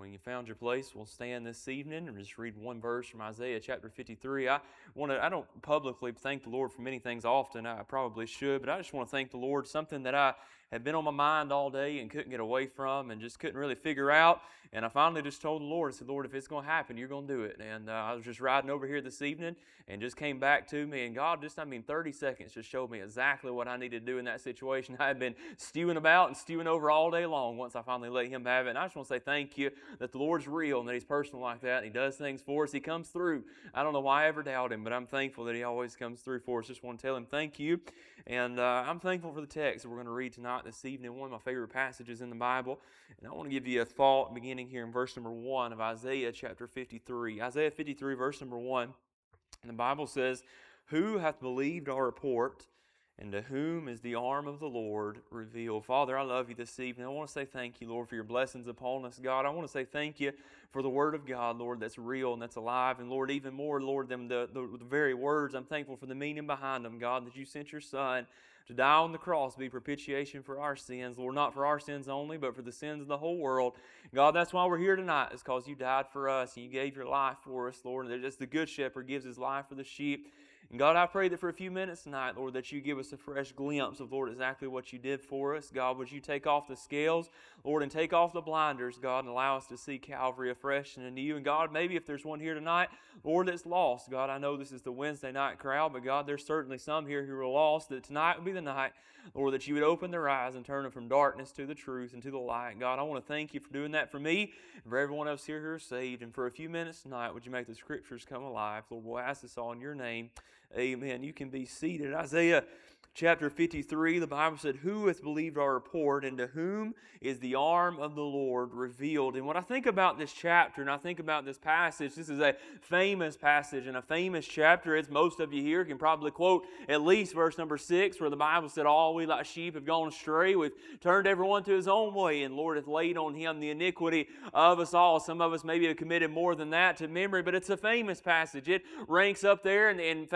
When you found your place, we'll stand this evening and just read one verse from Isaiah chapter 53. I don't publicly thank the Lord for many things often. I probably should, but I just want to thank the Lord. Something that I had been on my mind all day and couldn't get away from and just couldn't really figure out. And I finally just told the Lord, I said, Lord, if it's going to happen, you're going to do it. And I was just riding over here this evening and just came back to me. And God, 30 seconds just showed me exactly what I needed to do in that situation. I had been stewing about and stewing over all day long once I finally let Him have it. And I just want to say thank you that the Lord's real and that He's personal like that. And He does things for us. He comes through. I don't know why I ever doubt Him, but I'm thankful that He always comes through for us. Just want to tell Him thank you. And I'm thankful for the text that we're going to read tonight, this evening, one of my favorite passages in the Bible. And I want to give you a thought beginning here in verse number 1 of Isaiah chapter 53. Isaiah 53, verse number 1. And the Bible says, "Who hath believed our report, and to whom is the arm of the Lord revealed?" Father, I love you this evening. I want to say thank you, Lord, for your blessings upon us, God. I want to say thank you for the Word of God, Lord, that's real and that's alive. And Lord, even more, Lord, than the very words, I'm thankful for the meaning behind them, God, that you sent your Son to die on the cross, to be propitiation for our sins. Lord, not for our sins only, but for the sins of the whole world. God, that's why we're here tonight, is because you died for us and you gave your life for us, Lord. And just the good shepherd gives his life for the sheep. And God, I pray that for a few minutes tonight, Lord, that you give us a fresh glimpse of, Lord, exactly what you did for us. God, would you take off the scales, Lord, and take off the blinders, God, and allow us to see Calvary afresh and anew. And God, maybe if there's one here tonight, Lord, that's lost. God, I know this is the Wednesday night crowd, but God, there's certainly some here who are lost, that tonight would be the night, Lord, that you would open their eyes and turn them from darkness to the truth and to the light. God, I want to thank you for doing that for me and for everyone else here who are saved. And for a few minutes tonight, would you make the Scriptures come alive? Lord, we'll ask this all in your name. Amen. You can be seated. Isaiah chapter 53, the Bible said, "Who hath believed our report, and to whom is the arm of the Lord revealed?" And when I think about this chapter and I think about this passage, this is a famous passage and a famous chapter. As most of you here can probably quote at least verse number 6, where the Bible said, "All we like sheep have gone astray. We've turned everyone to his own way, and Lord hath laid on him the iniquity of us all." Some of us maybe have committed more than that to memory, but it's a famous passage. It ranks up there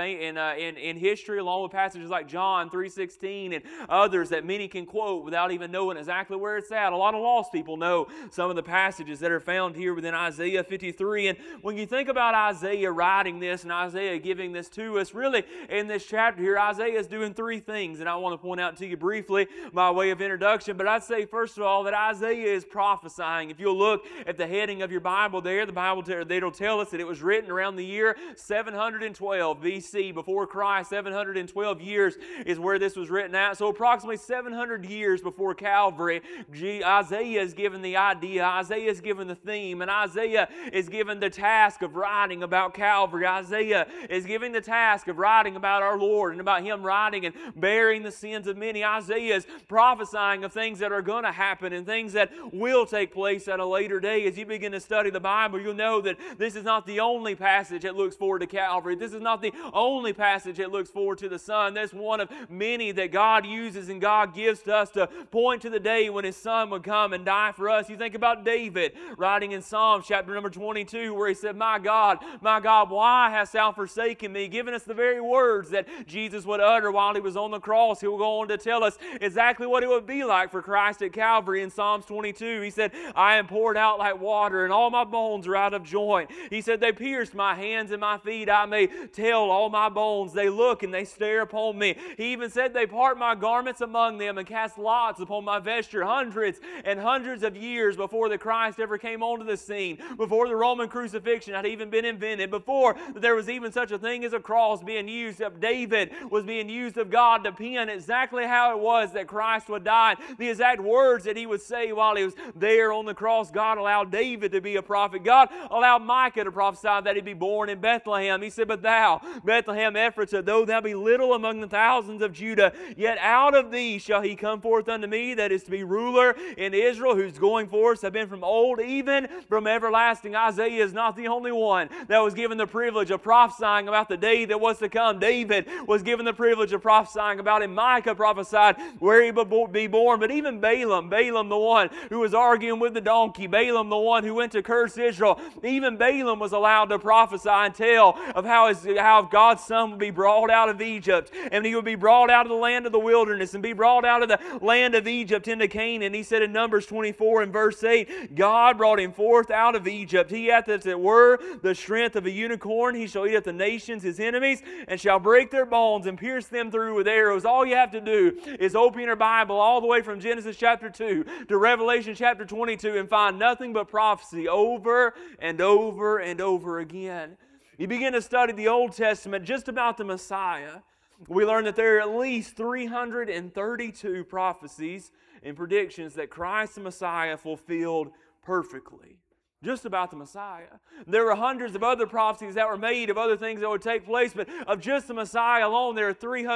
in history, along with passages like John 3:16 and others that many can quote without even knowing exactly where it's at. A lot of lost people know some of the passages that are found here within Isaiah 53. And when you think about Isaiah writing this and Isaiah giving this to us, really in this chapter here, Isaiah is doing three things, and I want to point out to you briefly by way of introduction. But I'd say first of all that Isaiah is prophesying. If you'll look at the heading of your Bible there, the Bible it'll tell us that it was written around the year 712 BC, before Christ. 712 years is where this was written at. So approximately 700 years before Calvary, Isaiah is given the idea, Isaiah is given the theme, and Isaiah is given the task of writing about Calvary. Isaiah is given the task of writing about our Lord and about Him riding and bearing the sins of many. Isaiah is prophesying of things that are going to happen and things that will take place at a later day. As you begin to study the Bible, you'll know that this is not the only passage that looks forward to Calvary. This is not the only passage that looks forward to the Son. That's one of many that God uses and God gives to us to point to the day when His Son would come and die for us. You think about David writing in Psalms chapter number 22, where he said, my God, why hast thou forsaken me?" Giving us the very words that Jesus would utter while He was on the cross. He will go on to tell us exactly what it would be like for Christ at Calvary in Psalms 22. He said, "I am poured out like water, and all my bones are out of joint." He said, "They pierced my hands and my feet. I may tell all my bones. They look and they stare upon me." He even said, "They part my garments among them and cast lots upon my vesture." Hundreds and hundreds of years before the Christ ever came onto the scene, before the Roman crucifixion had even been invented, before there was even such a thing as a cross being used, David was being used of God to pen exactly how it was that Christ would die. The exact words that He would say while He was there on the cross. God allowed David to be a prophet. God allowed Micah to prophesy that He'd be born in Bethlehem. He said, "But thou, Bethlehem Ephratah, though thou be little among the thousands of Judah, yet out of thee shall He come forth unto me, that is to be ruler in Israel, whose going forth have been from old, even from everlasting." Isaiah is not the only one that was given the privilege of prophesying about the day that was to come. David was given the privilege of prophesying about it. Micah prophesied where He would be born. But even Balaam the one who was arguing with the donkey, Balaam the one who went to curse Israel, even Balaam was allowed to prophesy and tell of how God's Son would be brought out of Egypt, and He would be brought brought out of the land of the wilderness and be brought out of the land of Egypt into Canaan. He said in Numbers 24 and verse 8, God brought him forth out of Egypt. He hath, as it were, the strength of a unicorn. He shall eat up the nations, his enemies, and shall break their bones and pierce them through with arrows. All you have to do is open your Bible all the way from Genesis chapter 2 to Revelation chapter 22 and find nothing but prophecy over and over and over again. You begin to study the Old Testament just about the Messiah. We learn that there are at least 332 prophecies and predictions that Christ the Messiah fulfilled perfectly. Just about the Messiah. There were hundreds of other prophecies that were made of other things that would take place, but of just the Messiah alone, there are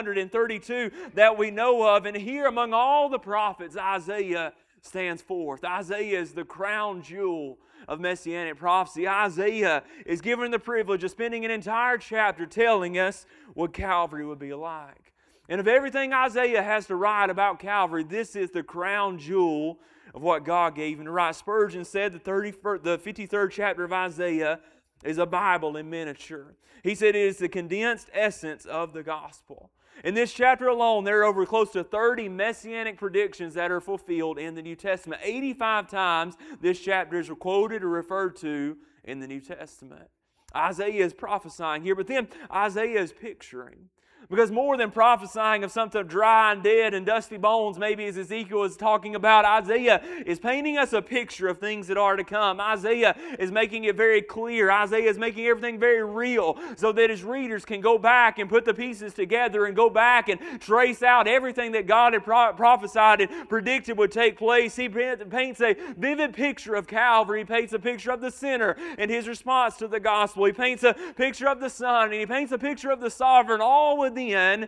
332 that we know of. And here among all the prophets, Isaiah stands forth. Isaiah is the crown jewel of Messianic prophecy. Isaiah is given the privilege of spending an entire chapter telling us what Calvary would be like. And of everything Isaiah has to write about Calvary, this is the crown jewel of what God gave him to write. Spurgeon said the 53rd chapter of Isaiah is a Bible in miniature. He said it is the condensed essence of the gospel. In this chapter alone, there are over close to 30 messianic predictions that are fulfilled in the New Testament. 85 times this chapter is quoted or referred to in the New Testament. Isaiah is prophesying here, but then Isaiah is picturing. Because more than prophesying of something dry and dead and dusty bones, maybe as Ezekiel is talking about, Isaiah is painting us a picture of things that are to come. Isaiah is making it very clear. Isaiah is making everything very real so that his readers can go back and put the pieces together and go back and trace out everything that God had prophesied and predicted would take place. He paints a vivid picture of Calvary. He paints a picture of the sinner and his response to the gospel. He paints a picture of the Son and he paints a picture of the sovereign, all within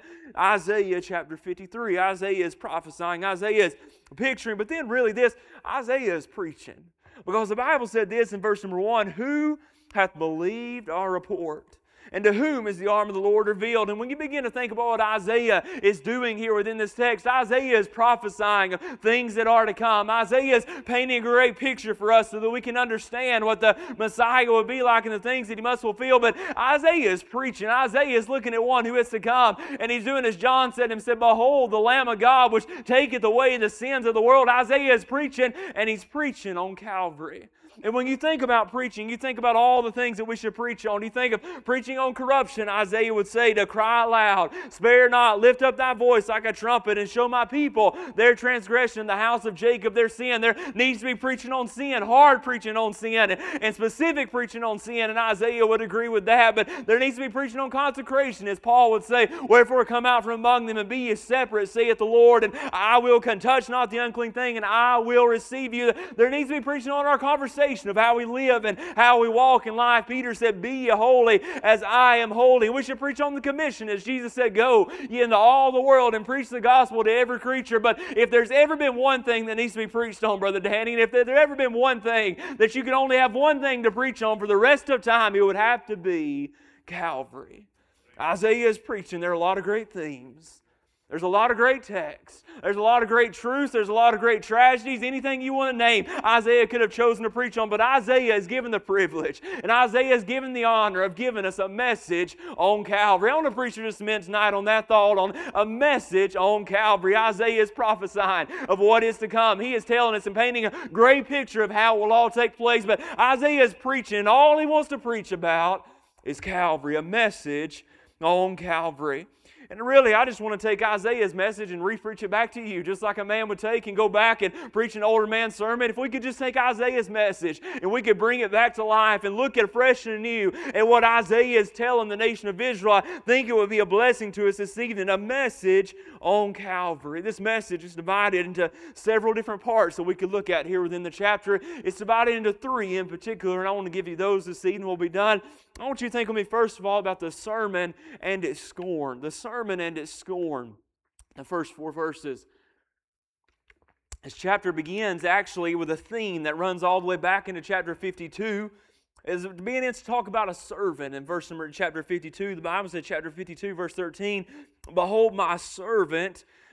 Isaiah chapter 53. Isaiah is prophesying. Isaiah is picturing. But then really this, Isaiah is preaching. Because the Bible said this in verse number 1, who hath believed our report? And to whom is the arm of the Lord revealed? And when you begin to think about what Isaiah is doing here within this text, Isaiah is prophesying of things that are to come. Isaiah is painting a great picture for us so that we can understand what the Messiah will be like and the things that He must fulfill. But Isaiah is preaching. Isaiah is looking at one who is to come. And he's doing as John said and said, behold, the Lamb of God which taketh away the sins of the world. Isaiah is preaching, and he's preaching on Calvary. And when you think about preaching, you think about all the things that we should preach on. You think of preaching on corruption. Isaiah would say to cry aloud, spare not, lift up thy voice like a trumpet and show my people their transgression, the house of Jacob their sin. There needs to be preaching on sin, hard preaching on sin, and specific preaching on sin. And Isaiah would agree with that. But there needs to be preaching on consecration, as Paul would say, wherefore come out from among them and be ye separate, saith the Lord, and I will touch not the unclean thing, and I will receive you. There needs to be preaching on our conversation of how we live and how we walk in life. Peter said, be ye holy as I am holy. We should preach on the commission, as Jesus said, go ye into all the world and preach the gospel to every creature. But if there's ever been one thing that needs to be preached on, Brother Danny, and if there's ever been one thing that you can only have one thing to preach on for the rest of time, it would have to be Calvary. Isaiah is preaching. There are a lot of great themes. There's a lot of great texts. There's a lot of great truths. There's a lot of great tragedies. Anything you want to name, Isaiah could have chosen to preach on. But Isaiah is given the privilege, and Isaiah is given the honor of giving us a message on Calvary. I want to preach just a minute tonight on that thought, on a message on Calvary. Isaiah is prophesying of what is to come. He is telling us and painting a great picture of how it will all take place. But Isaiah is preaching, and all he wants to preach about is Calvary, a message on Calvary. And really, I just want to take Isaiah's message and re-preach it back to you, just like a man would take and go back and preach an older man's sermon. If we could just take Isaiah's message and we could bring it back to life and look at fresh and new at what Isaiah is telling the nation of Israel, I think it would be a blessing to us this evening, a message on Calvary. This message is divided into several different parts that we could look at here within the chapter. It's divided into three in particular, and I want to give you those this evening. We'll be done. I want you to think with me first of all about the sermon and its scorn. The sermon and its scorn. The first 4 verses. This chapter begins actually with a theme that runs all the way back into chapter 52. As it begins to talk about a servant in chapter 52. The Bible said chapter 52 verse 13, behold my servant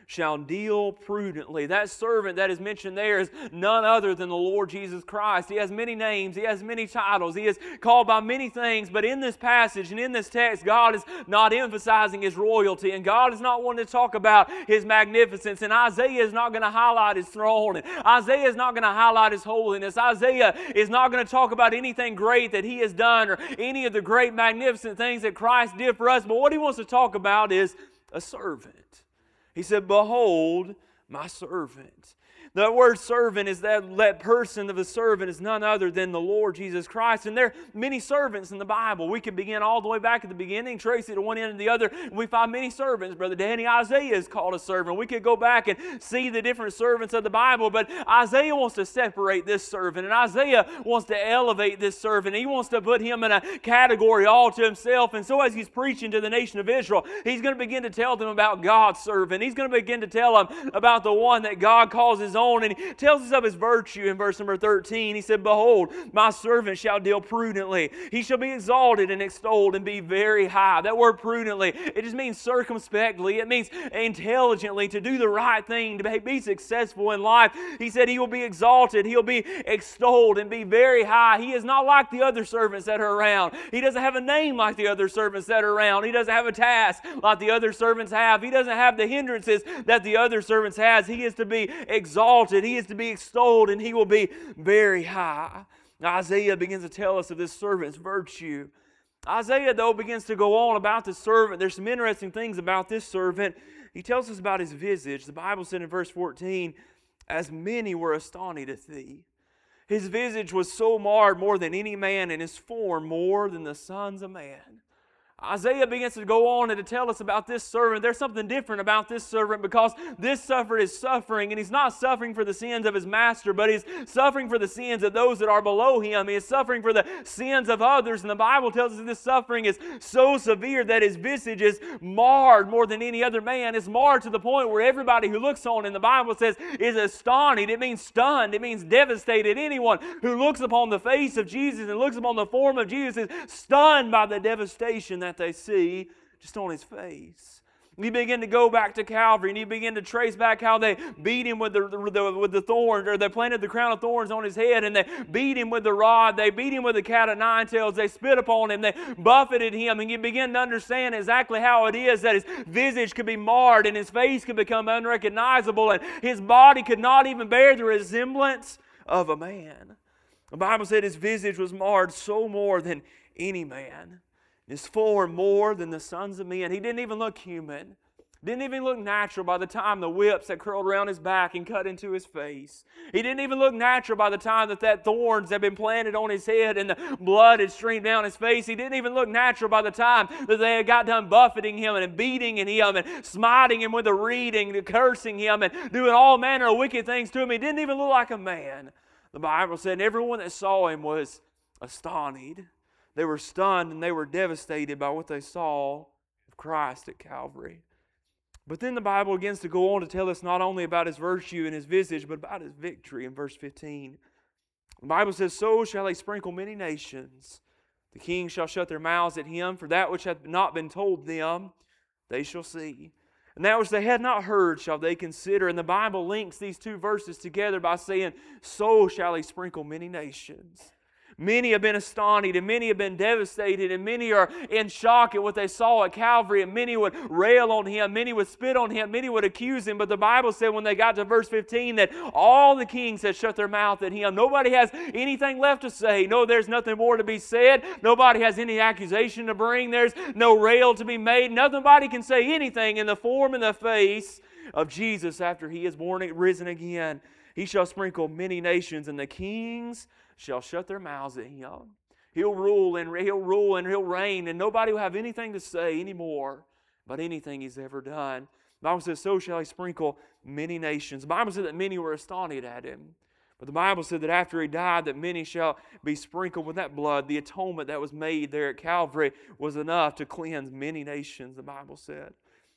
shall deal prudently. That servant that is mentioned there is none other than the Lord Jesus Christ. He has many names. He has many titles. He is called by many things. But in this passage and in this text, God is not emphasizing His royalty. And God is not wanting to talk about His magnificence. And Isaiah is not going to highlight His throne. And Isaiah is not going to highlight His holiness. Isaiah is not going to talk about anything great that he has done or any of the great magnificent things that Christ did for us. But what he wants to talk about is a servant. He said, behold, my servant. The word servant is that person of a servant is none other than the Lord Jesus Christ. And there are many servants in the Bible. We can begin all the way back at the beginning, trace it to one end and the other. We find many servants. Brother Danny, Isaiah is called a servant. We could go back and see the different servants of the Bible. But Isaiah wants to separate this servant. And Isaiah wants to elevate this servant. He wants to put him in a category all to himself. And so as he's preaching to the nation of Israel, he's going to begin to tell them about God's servant. He's going to begin to tell them about the one that God calls His own. And He tells us of His virtue in verse number 13. He said, behold, my servant shall deal prudently. He shall be exalted and extolled and be very high. That word prudently, it just means circumspectly. It means intelligently, to do the right thing, to be successful in life. He said He will be exalted. He'll be extolled and be very high. He is not like the other servants that are around. He doesn't have a name like the other servants that are around. He doesn't have a task like the other servants have. He doesn't have the hindrances that the other servants has. He is to be exalted. He is to be extolled, and He will be very high. Now, Isaiah begins to tell us of this servant's virtue. Isaiah, though, begins to go on about this servant. There's some interesting things about this servant. He tells us about his visage. The Bible said in verse 14, as many were astonished at thee. His visage was so marred more than any man, and his form more than the sons of man. Isaiah begins to go on and to tell us about this servant. There's something different about this servant, because this servant is suffering, and he's not suffering for the sins of his master, but he's suffering for the sins of those that are below him. He is suffering for the sins of others, and the Bible tells us that this suffering is so severe that his visage is marred more than any other man. It's marred to the point where everybody who looks on, and the Bible says, is astonished. It means stunned. It means devastated. Anyone who looks upon the face of Jesus and looks upon the form of Jesus is stunned by the devastation that they see just on His face. You begin to go back to Calvary, and you begin to trace back how they beat Him with the thorns, or they planted the crown of thorns on His head, and they beat Him with the rod. They beat Him with the cat of nine tails. They spit upon Him. They buffeted Him, and you begin to understand exactly how it is that His visage could be marred, and His face could become unrecognizable, and His body could not even bear the resemblance of a man. The Bible said His visage was marred so more than any man. His form more than the sons of men. He didn't even look human. Didn't even look natural by the time the whips had curled around His back and cut into His face. He didn't even look natural by the time that thorns had been planted on His head and the blood had streamed down His face. He didn't even look natural by the time that they had got done buffeting Him and beating Him and smiting Him with a reed and cursing Him and doing all manner of wicked things to Him. He didn't even look like a man. The Bible said everyone that saw Him was astonished. They were stunned and they were devastated by what they saw of Christ at Calvary. But then the Bible begins to go on to tell us not only about His virtue and His visage, but about His victory in verse 15. The Bible says, so shall He sprinkle many nations. The kings shall shut their mouths at Him, for that which hath not been told them, they shall see. And that which they had not heard shall they consider. And the Bible links these two verses together by saying, so shall He sprinkle many nations. Many have been astonished, and many have been devastated, and many are in shock at what they saw at Calvary, and many would rail on Him, many would spit on Him, many would accuse Him. But the Bible said when they got to verse 15 that all the kings had shut their mouth at Him. Nobody has anything left to say. No, there's nothing more to be said. Nobody has any accusation to bring. There's no rail to be made. Nobody can say anything in the form and the face of Jesus after He is risen again. He shall sprinkle many nations, and the kings shall shut their mouths at Him. He'll rule and He'll reign, and nobody will have anything to say anymore about anything He's ever done. The Bible says, so shall He sprinkle many nations. The Bible said that many were astonished at Him. But the Bible said that after He died, that many shall be sprinkled with that blood. The atonement that was made there at Calvary was enough to cleanse many nations, the Bible said.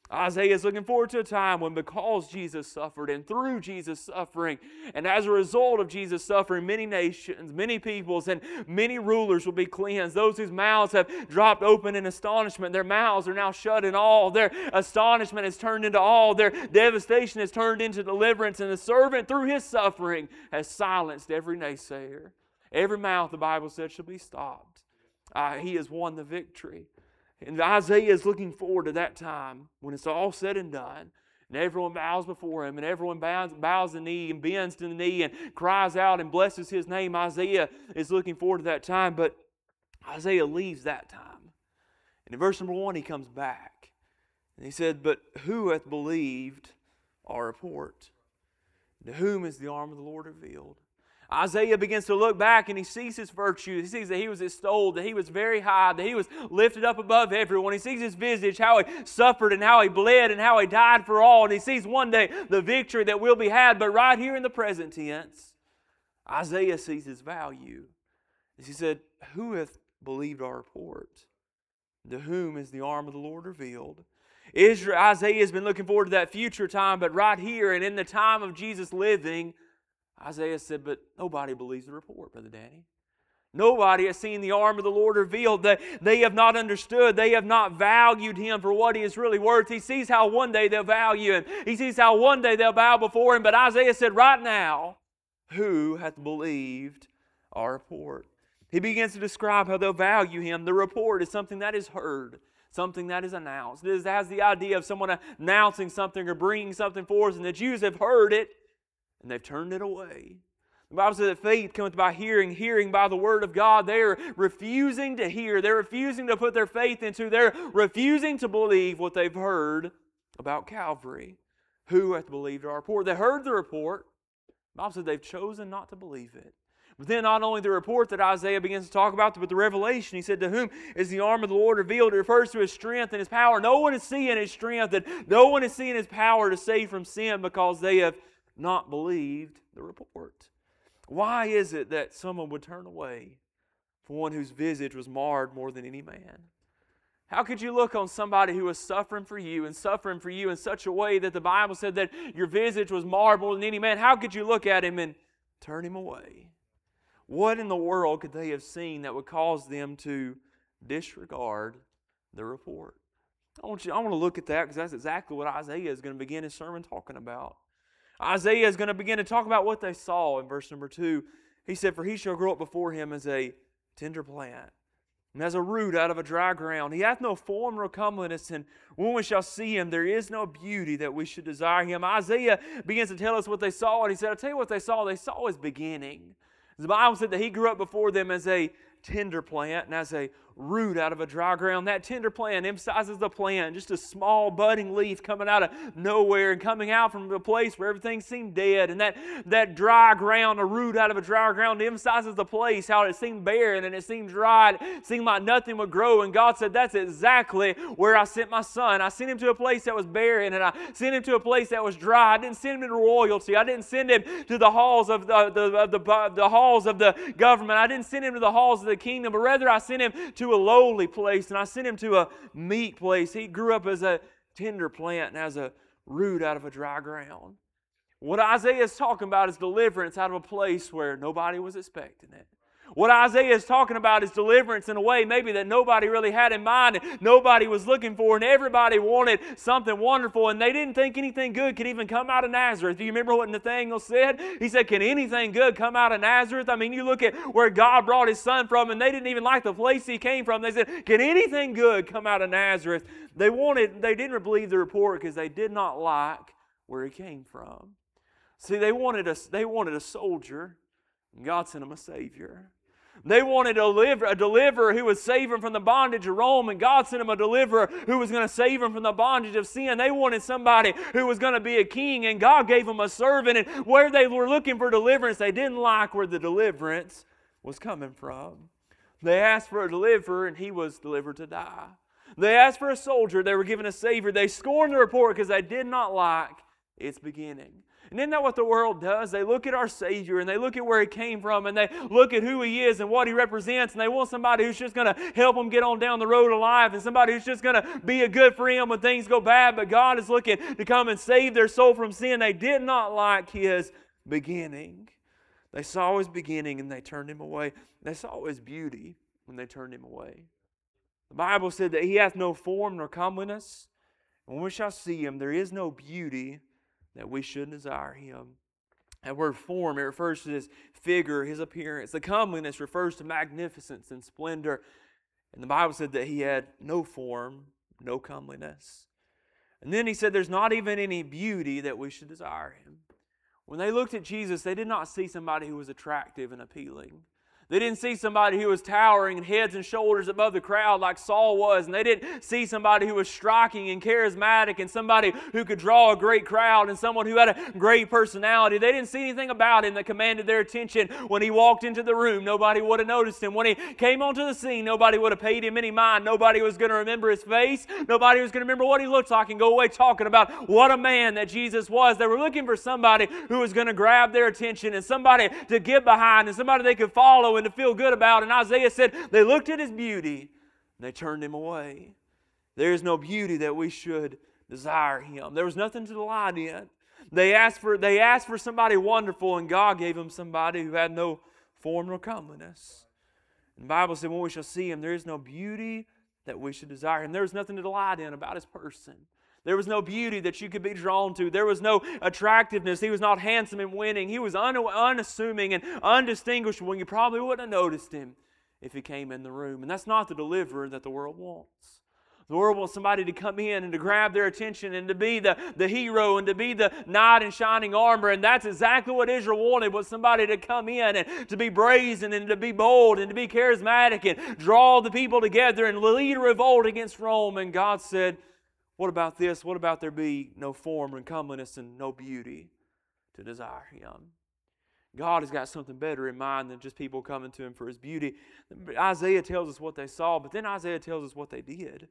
Isaiah is looking forward to a time when, because Jesus suffered and through Jesus' suffering, and as a result of Jesus' suffering, many nations, many peoples, and many rulers will be cleansed. Those whose mouths have dropped open in astonishment, their mouths are now shut in awe. Their astonishment has turned into awe. Their devastation has turned into deliverance. And the servant, through his suffering, has silenced every naysayer. Every mouth, the Bible said, shall be stopped. He has won the victory. And Isaiah is looking forward to that time when it's all said and done. And everyone bows before him, and everyone bows the knee and bends to the knee and cries out and blesses his name. Isaiah is looking forward to that time, but Isaiah leaves that time. And in verse number 1, he comes back. And he said, "But who hath believed our report? To whom is the arm of the Lord revealed?" Isaiah begins to look back and he sees his virtue. He sees that he was extolled, that he was very high, that he was lifted up above everyone. He sees his visage, how he suffered and how he bled and how he died for all. And he sees one day the victory that will be had. But right here in the present tense, Isaiah sees his value. As he said, "Who hath believed our report? To whom is the arm of the Lord revealed?" Isaiah has been looking forward to that future time, but right here and in the time of Jesus living, Isaiah said, but nobody believes the report, Brother Danny. Nobody has seen the arm of the Lord revealed. They have not understood. They have not valued Him for what He is really worth. He sees how one day they'll value Him. He sees how one day they'll bow before Him. But Isaiah said, right now, who hath believed our report? He begins to describe how they'll value Him. The report is something that is heard, something that is announced. It has the idea of someone announcing something or bringing something forth, and the Jews have heard it, and they've turned it away. The Bible says that faith cometh by hearing, hearing by the Word of God. They are refusing to hear. They're refusing to put their faith into. They're refusing to believe what they've heard about Calvary. Who hath believed our report? They heard the report. The Bible says they've chosen not to believe it. But then not only the report that Isaiah begins to talk about, but the revelation. He said, to whom is the arm of the Lord revealed? It refers to His strength and His power. No one is seeing His strength and no one is seeing His power to save from sin because they have not believed the report. Why is it that someone would turn away from one whose visage was marred more than any man? How could you look on somebody who was suffering for you in such a way that the Bible said that your visage was marred more than any man? How could you look at him and turn him away? What in the world could they have seen that would cause them to disregard the report? I want to look at that because that's exactly what Isaiah is going to begin his sermon talking about. Isaiah is going to begin to talk about what they saw in verse number 2. He said, for he shall grow up before him as a tender plant, and as a root out of a dry ground. He hath no form nor comeliness, and when we shall see him, there is no beauty that we should desire him. Isaiah begins to tell us what they saw, and he said, I'll tell you what they saw. They saw his beginning. The Bible said that he grew up before them as a tender plant and as a root out of a dry ground. That tender plant emphasizes the plant, just a small budding leaf coming out of nowhere and coming out from a place where everything seemed dead. And that dry ground, a root out of a dry ground, emphasizes the place, how it seemed barren and it seemed dry. It seemed like nothing would grow. And God said, that's exactly where I sent my son. I sent him to a place that was barren, and I sent him to a place that was dry. I didn't send him to royalty. I didn't send him to the halls of the halls of the government. I didn't send him to the halls of the kingdom, but rather I sent him to a lowly place, and I sent him to a meek place. He grew up as a tender plant and as a root out of a dry ground. What Isaiah is talking about is deliverance out of a place where nobody was expecting it. What Isaiah is talking about is deliverance in a way maybe that nobody really had in mind and nobody was looking for, and everybody wanted something wonderful, and they didn't think anything good could even come out of Nazareth. Do you remember what Nathanael said? He said, can anything good come out of Nazareth? I mean, you look at where God brought His son from, and they didn't even like the place He came from. They said, can anything good come out of Nazareth? They didn't believe the report because they did not like where He came from. See, they wanted a soldier, and God sent them a Savior. They wanted a deliverer who would save them from the bondage of Rome, and God sent them a deliverer who was going to save them from the bondage of sin. They wanted somebody who was going to be a king, and God gave them a servant. And where they were looking for deliverance, they didn't like where the deliverance was coming from. They asked for a deliverer, and He was delivered to die. They asked for a soldier, they were given a Savior. They scorned the report because they did not like its beginning. And isn't that what the world does? They look at our Savior and they look at where He came from and they look at who He is and what He represents, and they want somebody who's just going to help them get on down the road of life and somebody who's just going to be a good friend when things go bad. But God is looking to come and save their soul from sin. They did not like His beginning. They saw His beginning and they turned Him away. They saw His beauty when they turned Him away. The Bible said that He hath no form nor comeliness. When we shall see Him, there is no beauty that we should desire Him. That word form, it refers to His figure, His appearance. The comeliness refers to magnificence and splendor. And the Bible said that He had no form, no comeliness. And then He said there's not even any beauty that we should desire Him. When they looked at Jesus, they did not see somebody who was attractive and appealing. They didn't see somebody who was towering and heads and shoulders above the crowd like Saul was. And they didn't see somebody who was striking and charismatic and somebody who could draw a great crowd and someone who had a great personality. They didn't see anything about Him that commanded their attention. When He walked into the room, nobody would have noticed Him. When He came onto the scene, nobody would have paid Him any mind. Nobody was going to remember His face. Nobody was going to remember what He looked like and go away talking about what a man that Jesus was. They were looking for somebody who was going to grab their attention and somebody to get behind and somebody they could follow and to feel good about. And Isaiah said they looked at His beauty and they turned Him away. There is no beauty that we should desire Him. There was nothing to delight in. They asked for somebody wonderful, and God gave them somebody who had no form nor comeliness. And the Bible said when we shall see Him, there is no beauty that we should desire Him. There was nothing to delight in about His person. There was no beauty that you could be drawn to. There was no attractiveness. He was not handsome and winning. He was unassuming and undistinguishable. You probably wouldn't have noticed Him if He came in the room. And that's not the deliverer that the world wants. The world wants somebody to come in and to grab their attention and to be the hero and to be the knight in shining armor. And that's exactly what Israel wanted, was somebody to come in and to be brazen and to be bold and to be charismatic and draw the people together and lead a revolt against Rome. And God said, what about this? What about there be no form and comeliness and no beauty to desire Him? God has got something better in mind than just people coming to Him for His beauty. Isaiah tells us what they saw, but then Isaiah tells us what they did.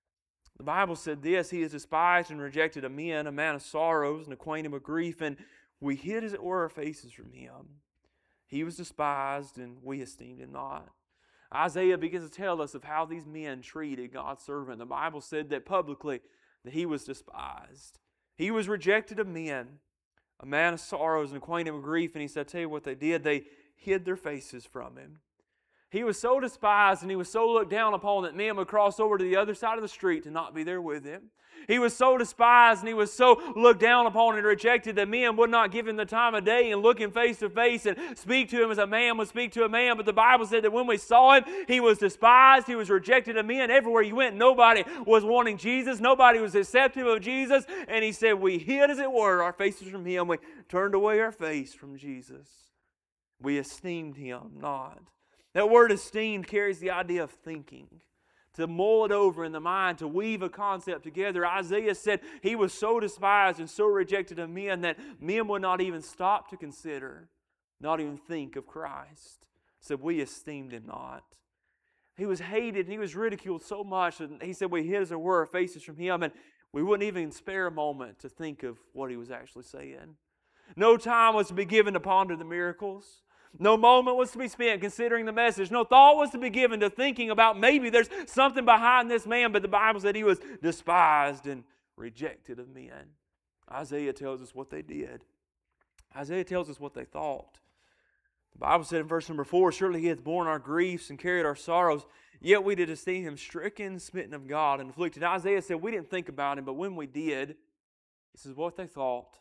The Bible said this: He is despised and rejected of men, a man of sorrows and acquainted with grief, and we hid, as it were, our faces from Him. He was despised, and we esteemed Him not. Isaiah begins to tell us of how these men treated God's servant. The Bible said that publicly that He was despised. He was rejected of men, a man of sorrows and acquainted with grief. And He said, I tell you what they did. They hid their faces from Him. He was so despised and He was so looked down upon that men would cross over to the other side of the street to not be there with Him. He was so despised and He was so looked down upon and rejected that men would not give Him the time of day and look Him face to face and speak to Him as a man would speak to a man. But the Bible said that when we saw Him, He was despised, He was rejected of men. Everywhere He went, nobody was wanting Jesus. Nobody was accepting of Jesus. And He said, we hid, as it were, our faces from Him. We turned away our face from Jesus. We esteemed Him not. That word esteemed carries the idea of thinking, to mull it over in the mind, to weave a concept together. Isaiah said He was so despised and so rejected of men that men would not even stop to consider, not even think of Christ. Said we esteemed Him not. He was hated and He was ridiculed so much, and He said we hid, as it were, our faces from Him, and we wouldn't even spare a moment to think of what He was actually saying. No time was to be given to ponder the miracles. No moment was to be spent considering the message. No thought was to be given to thinking about maybe there's something behind this man. But the Bible said He was despised and rejected of men. Isaiah tells us what they did. Isaiah tells us what they thought. The Bible said in verse number 4, surely He hath borne our griefs and carried our sorrows, yet we did esteem Him stricken, smitten of God, and afflicted. Isaiah said we didn't think about Him, but when we did, this is what they thought.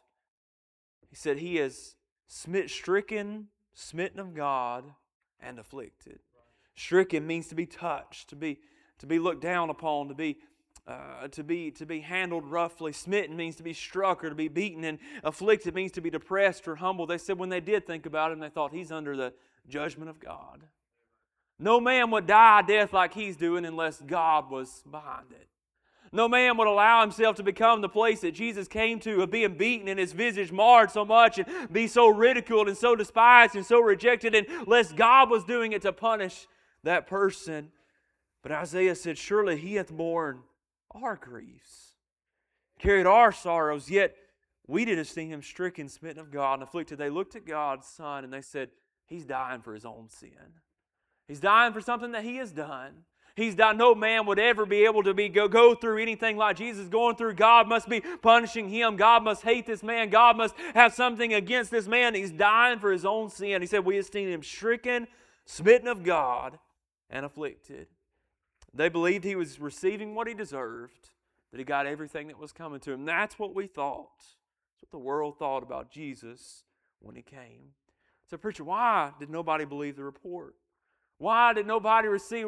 He said He is stricken, smitten of God, and afflicted. Stricken means to be touched, to be looked down upon, to be handled roughly. Smitten means to be struck or to be beaten, and afflicted means to be depressed or humbled. They said when they did think about Him, they thought He's under the judgment of God. No man would die a death like He's doing unless God was behind it. No man would allow himself to become the place that Jesus came to, of being beaten and His visage marred so much and be so ridiculed and so despised and so rejected, unless God was doing it to punish that person. But Isaiah said, surely He hath borne our griefs, carried our sorrows, yet we did esteem him stricken, smitten of God, and afflicted. They looked at God's Son and they said, He's dying for His own sin. He's dying for something that He has done. He's died. No man would ever be able to go through anything like Jesus going through. God must be punishing him. God must hate this man. God must have something against this man. He's dying for His own sin. He said, we esteem him stricken, smitten of God, and afflicted. They believed he was receiving what he deserved, that he got everything that was coming to him. That's what we thought. That's what the world thought about Jesus when He came. So, preacher, why did nobody believe the report? Why did nobody see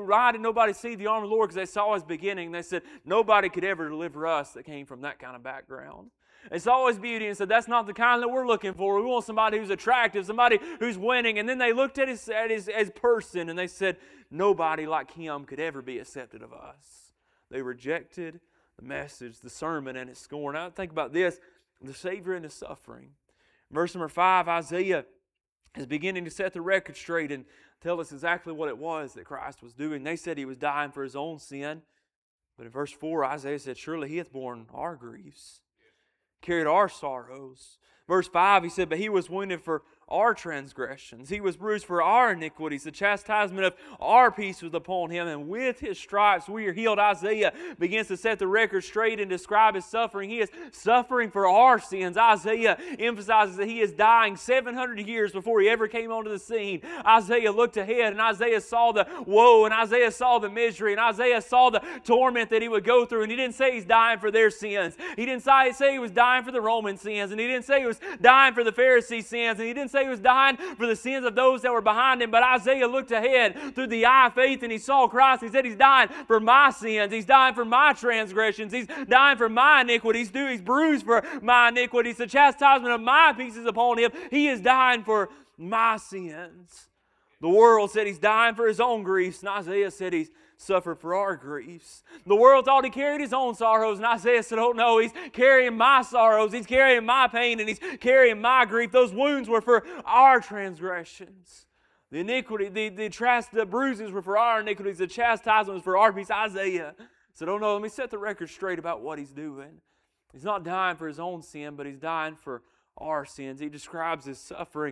the arm of the Lord? Because they saw His beginning. They said, nobody could ever deliver us that came from that kind of background. They saw His beauty and said, that's not the kind that we're looking for. We want somebody who's attractive, somebody who's winning. And then they looked at his person and they said, nobody like Him could ever be accepted of us. They rejected the message, the sermon, and its scorn. Now think about this, the Savior and His suffering. Verse number 5, Isaiah is beginning to set the record straight and tell us exactly what it was that Christ was doing. They said He was dying for His own sin. But in verse 4, Isaiah said, surely He hath borne our griefs, carried our sorrows. Verse 5, he said, but He was wounded for our transgressions. He was bruised for our iniquities. The chastisement of our peace was upon Him, and with His stripes we are healed. Isaiah begins to set the record straight and describe His suffering. He is suffering for our sins. Isaiah emphasizes that He is dying 700 years before He ever came onto the scene. Isaiah looked ahead, and Isaiah saw the woe, and Isaiah saw the misery, and Isaiah saw the torment that He would go through. And he didn't say He's dying for their sins. He didn't say He was dying for the Roman sins, and He didn't say He was dying for the Pharisee sins, and He didn't say He was dying for the sins of those that were behind Him. But Isaiah looked ahead through the eye of faith and he saw Christ. He said, He's dying for my sins. He's dying for my transgressions. He's dying for my iniquities. He's bruised for my iniquities. The chastisement of my peace is upon Him. He is dying for my sins. The world said He's dying for His own griefs, and Isaiah said He's suffered for our griefs. The world thought He carried His own sorrows, and Isaiah said, oh no, He's carrying my sorrows. He's carrying my pain, and He's carrying my grief. Those wounds were for our transgressions. The iniquity, the bruises were for our iniquities. The chastisement was for our peace. Isaiah said, oh no, let me set the record straight about what He's doing. He's not dying for His own sin, but He's dying for our sins. He describes His suffering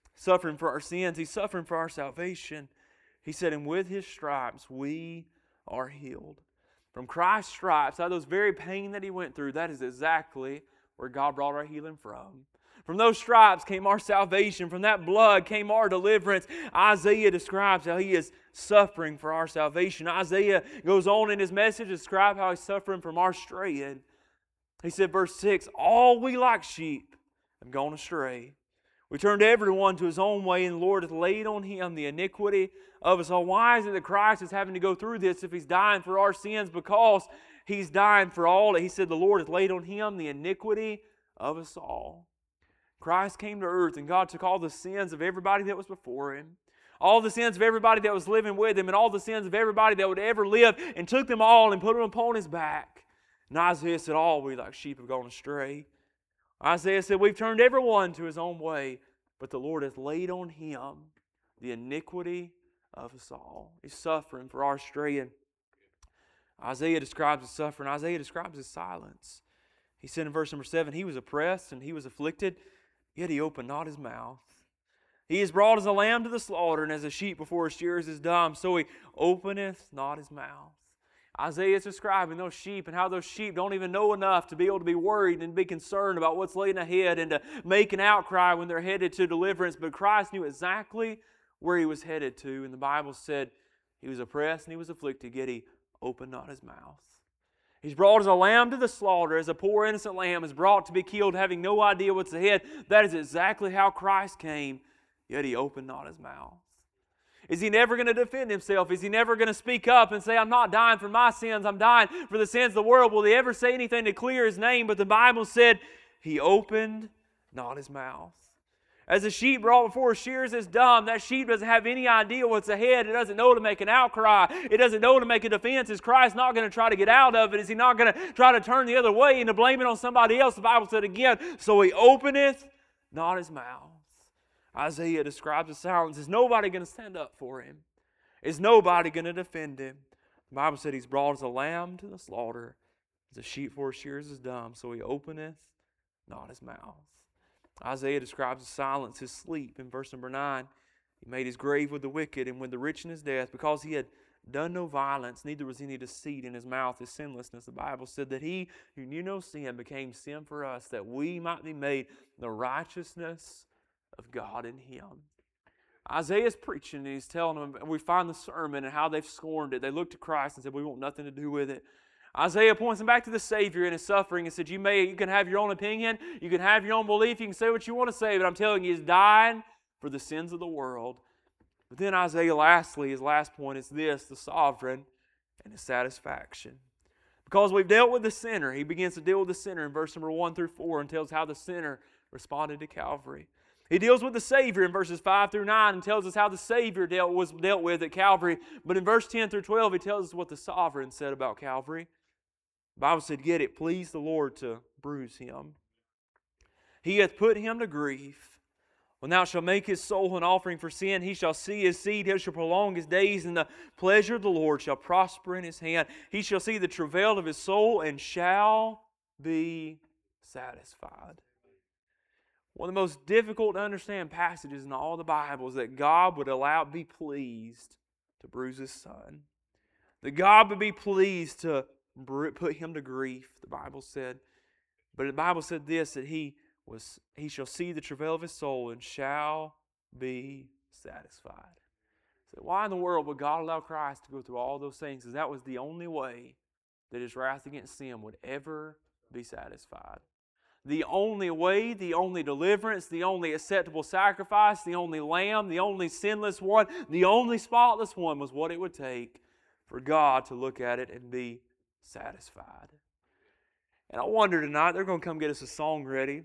for our sins. He's suffering for our salvation. He said, and with His stripes we are healed. From Christ's stripes, out of those very pain that He went through, that is exactly where God brought our healing from. From those stripes came our salvation. From that blood came our deliverance. Isaiah describes how He is suffering for our salvation. Isaiah goes on in his message to describe how He's suffering from our straying. He said, verse 6, all we like sheep have gone astray. We turned everyone to his own way, and the Lord hath laid on Him the iniquity of us all. Why is it that Christ is having to go through this if He's dying for our sins? Because He's dying for all. He said the Lord hath laid on Him the iniquity of us all. Christ came to earth, and God took all the sins of everybody that was before Him, all the sins of everybody that was living with Him, and all the sins of everybody that would ever live, and took them all and put them upon His back. And Isaiah said, all we like sheep have gone astray. Isaiah said, we've turned everyone to his own way, but the Lord hath laid on Him the iniquity of us all. He's suffering for our straying. Isaiah describes His suffering. Isaiah describes His silence. He said in verse number 7, He was oppressed and He was afflicted, yet He opened not His mouth. He is brought as a lamb to the slaughter, and as a sheep before his shearers is dumb, so He openeth not His mouth. Isaiah is describing those sheep and how those sheep don't even know enough to be able to be worried and be concerned about what's laying ahead and to make an outcry when they're headed to deliverance. But Christ knew exactly where He was headed to. And the Bible said He was oppressed and He was afflicted, yet He opened not His mouth. He's brought as a lamb to the slaughter, as a poor innocent lamb is brought to be killed, having no idea what's ahead. That is exactly how Christ came, yet He opened not His mouth. Is He never going to defend Himself? Is He never going to speak up and say, I'm not dying for my sins, I'm dying for the sins of the world? Will He ever say anything to clear His name? But the Bible said, He opened not His mouth. As a sheep brought before his shearers is dumb, that sheep doesn't have any idea what's ahead. It doesn't know to make an outcry. It doesn't know to make a defense. Is Christ not going to try to get out of it? Is He not going to try to turn the other way and to blame it on somebody else? The Bible said again, so He openeth not His mouth. Isaiah describes the silence. Is nobody going to stand up for Him? Is nobody going to defend Him? The Bible said He's brought as a lamb to the slaughter, as a sheep for his shearers is dumb, so He openeth not his mouth. Isaiah describes his silence, his sleep in verse number 9. He made his grave with the wicked and with the rich in his death, because he had done no violence, neither was any deceit in his mouth, his sinlessness. The Bible said that he who knew no sin became sin for us, that we might be made the righteousness of God in him. Isaiah's preaching and he's telling them, and we find the sermon and how they've scorned it. They looked to Christ and said, we want nothing to do with it. Isaiah points them back to the Savior and his suffering and said, you can have your own opinion, you can have your own belief, you can say what you want to say, but I'm telling you, He's dying for the sins of the world. But then Isaiah, lastly, his last point is this: the sovereign and his satisfaction. Because we've dealt with the sinner, he begins to deal with the sinner in verse number 1 through 4 and tells how the sinner responded to Calvary. He deals with the Savior in verses 5 through 9 and tells us how the Savior was dealt with at Calvary. But in verse 10 through 12, he tells us what the sovereign said about Calvary. The Bible said, yet it pleased the Lord to bruise him. He hath put him to grief. When thou shalt make his soul an offering for sin, he shall see his seed, he shall prolong his days, and the pleasure of the Lord shall prosper in his hand. He shall see the travail of his soul and shall be satisfied. One of the most difficult to understand passages in all the Bible is that God would be pleased to bruise His Son. That God would be pleased to put Him to grief, the Bible said. But the Bible said this, that He shall see the travail of His soul and shall be satisfied. So why in the world would God allow Christ to go through all those things? Because that was the only way that His wrath against sin would ever be satisfied. The only way, the only deliverance, the only acceptable sacrifice, the only lamb, the only sinless one, the only spotless one was what it would take for God to look at it and be satisfied. And I wonder tonight, they're going to come get us a song ready.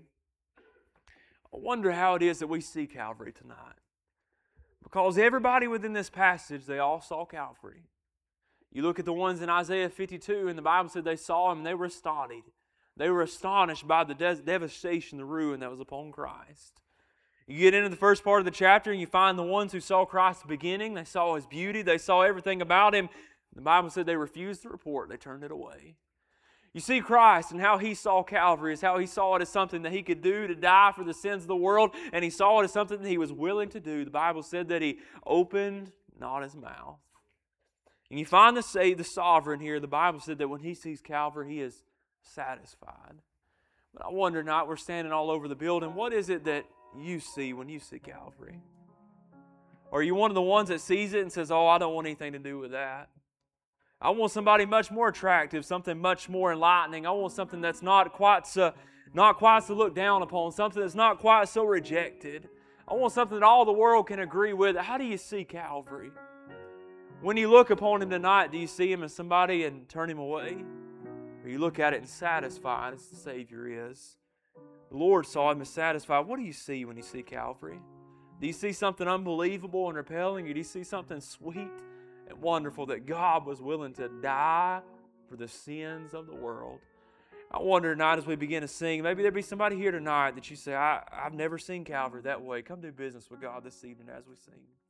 I wonder how it is that we see Calvary tonight. Because everybody within this passage, they all saw Calvary. You look at the ones in Isaiah 52, and the Bible said they saw Him and they were astonished. They were astonished by the devastation, the ruin that was upon Christ. You get into the first part of the chapter and you find the ones who saw Christ's beginning. They saw His beauty. They saw everything about Him. The Bible said they refused to report. They turned it away. You see Christ and how He saw Calvary is how He saw it as something that He could do to die for the sins of the world. And He saw it as something that He was willing to do. The Bible said that He opened not His mouth. And you find the sovereign here. The Bible said that when He sees Calvary, He is satisfied. But I wonder tonight, we're standing all over the building, what is it that you see when you see Calvary? Are you one of the ones that sees it and says, I don't want anything to do with that? I want somebody much more attractive, something much more enlightening. I want something that's not quite so looked down upon, something that's not quite so rejected. I want something that all the world can agree with. How do you see Calvary? When you look upon Him tonight, do you see Him as somebody and turn Him away? Or you look at it and satisfied as the Savior is. The Lord saw Him as satisfied. What do you see when you see Calvary? Do you see something unbelievable and repelling? Or do you see something sweet and wonderful that God was willing to die for the sins of the world? I wonder tonight as we begin to sing, maybe there'll be somebody here tonight that you say, I've never seen Calvary that way. Come do business with God this evening as we sing.